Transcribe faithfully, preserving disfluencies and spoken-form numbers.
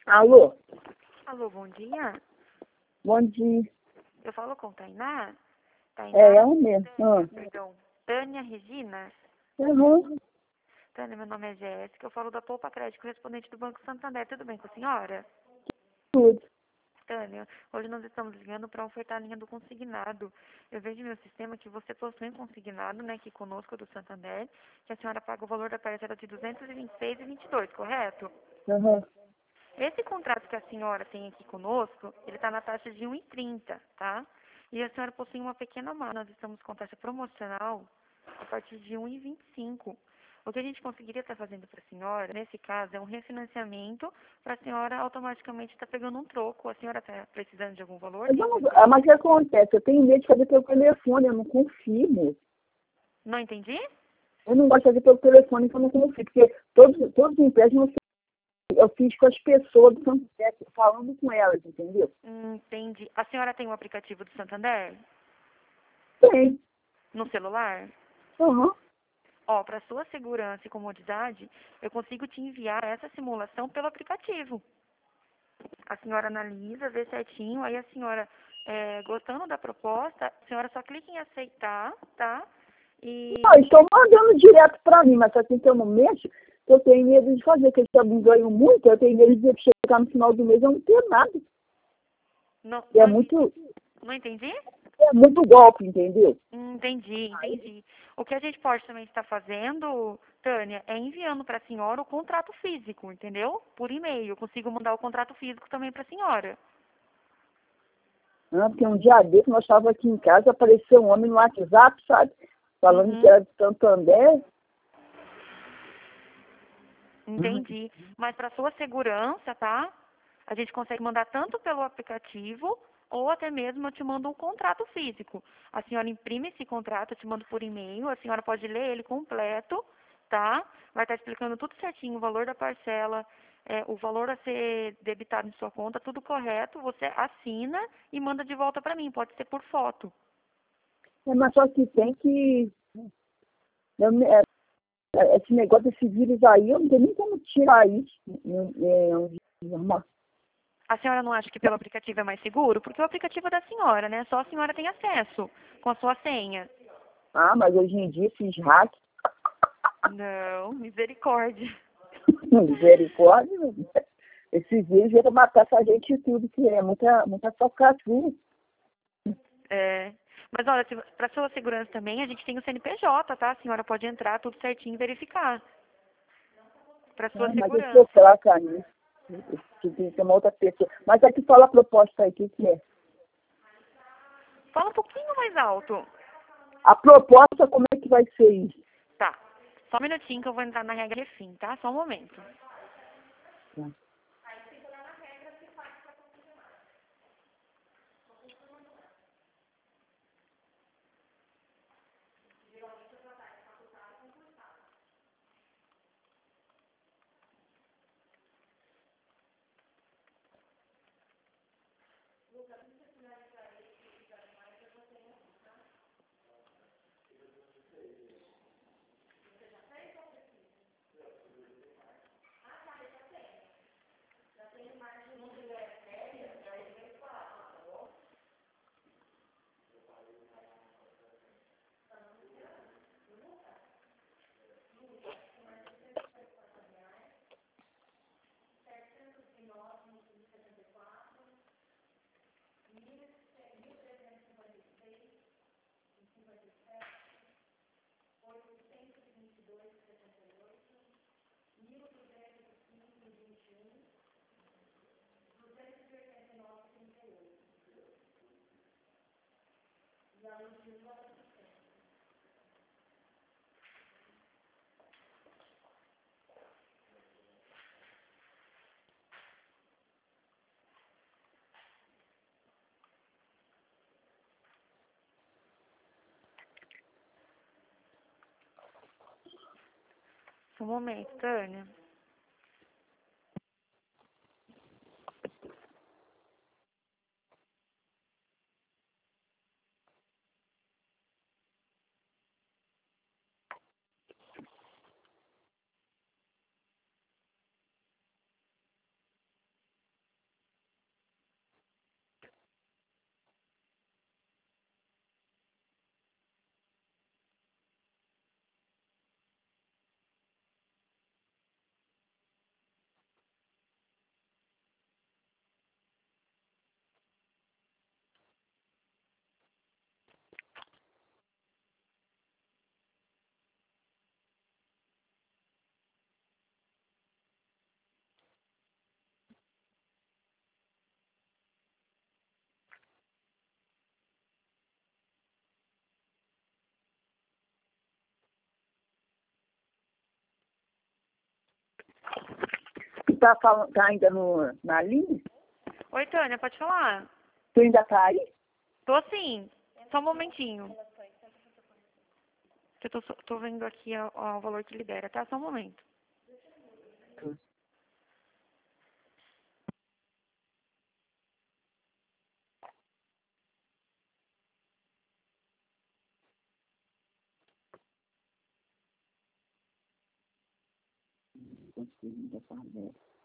Alô, Alô, bom dia. bom dia. Eu falo com Tainá. É, é Tainá, o mesmo. Ah. perdão, Tânia Regina. Uhum. Tânia, meu nome é Jéssica. Eu falo da Poupa Crédito, correspondente do Banco Santander. Tudo bem com a senhora? Tudo. Tânia, hoje nós estamos ligando para ofertar a linha do consignado. Eu vejo no meu sistema que você possui um consignado, né, aqui conosco do Santander, que a senhora paga o valor da parcela de duzentos e vinte e seis reais e vinte e dois, correto? Uhum. Esse contrato que a senhora tem aqui conosco, ele está na taxa de um e trinta, tá? E a senhora possui uma pequena mala. Nós estamos com taxa promocional a partir de um e vinte e cinco. O que a gente conseguiria estar fazendo para a senhora, nesse caso, é um refinanciamento para a senhora automaticamente estar pegando um troco. A senhora está precisando de algum valor? Mas, Tem não, algum ah, mas interesse? o que acontece? Eu tenho medo de fazer pelo telefone, eu não confio nisso. Não entendi? Eu não gosto de fazer pelo telefone, porque eu não confio, porque todos, todos os empréstimos eu fiz com as pessoas do Santander, falando com elas, entendeu? Hum, Entendi. A senhora tem o aplicativo do Santander Tem. no celular? Uhum. Ó, para sua segurança e comodidade, eu consigo te enviar essa simulação pelo aplicativo. A senhora analisa, vê certinho, aí a senhora, é, gostando da proposta, a senhora só clica em aceitar, tá? E, Não, estão mandando direto para mim, mas assim que eu não mexo, eu tenho medo de fazer, porque se eu não ganho muito, eu tenho medo de chegar no final do mês e eu não ter nada. não, E é não, muito, não entendi? é muito golpe, entendeu? Hum, Entendi, entendi. O que a gente pode também estar fazendo, Tânia, é enviando para a senhora o contrato físico, entendeu? Por e-mail. Eu consigo mandar o contrato físico também para a senhora. Né? Porque um dia desse nós estávamos aqui em casa, apareceu um homem no WhatsApp, sabe? Falando que Uhum, era de Santander. entendi. Mas para sua segurança, tá? A gente consegue mandar tanto pelo aplicativo ou até mesmo eu te mando um contrato físico. A senhora imprime esse contrato, eu te mando por e-mail, a senhora pode ler ele completo, tá? Vai estar explicando tudo certinho, o valor da parcela, é, o valor a ser debitado em sua conta, tudo correto. Você assina e manda de volta para mim, pode ser por foto. É, mas só que tem que. eu me- é, é, esse negócio desse vírus aí, eu não tenho nem como tirar isso. É, é um vírus normal. A senhora não acha que pelo aplicativo é mais seguro? Porque o aplicativo é da senhora, né? Só a senhora tem acesso com a sua senha. Ah, mas hoje em dia esses hacks, Não, misericórdia. misericórdia, esse vírus vai matar essa gente e tudo, que é muita, muita falcatrua. É. Mas olha, para sua segurança também, a gente tem o C N P J, tá? A senhora pode entrar tudo certinho e verificar. Para sua Ah, mas eu sou segurança. fraca nisso. Que tem que ter uma outra pessoa. Mas aqui fala a proposta aí, o que, que é? Fala um pouquinho mais alto. A proposta, como é que vai ser isso? Tá. Só um minutinho que eu vou entrar na regra refim, tá? Só um momento. Só um momento, Tânia. tá, falando, tá ainda no, na linha? Oi, Tânia, pode falar? Tu ainda tá aí? Tô sim. Só um momentinho. Que eu tô, tô vendo aqui ó, ó, o valor que libera, tá? Só um momento. Ainda tá aberto.